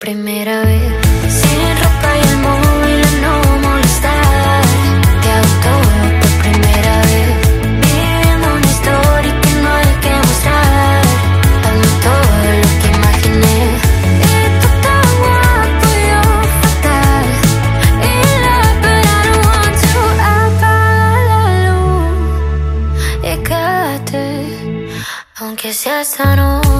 Primera vez, sin ropa y el móvil a no molestar. Te hago todo por primera vez, viviendo una historia que no hay que mostrar. Hazme todo lo que imaginé. Y tú tan guapo, yo fatal. In love, but I don't want to. Apaga la luz y quédate, aunque sea esta noche.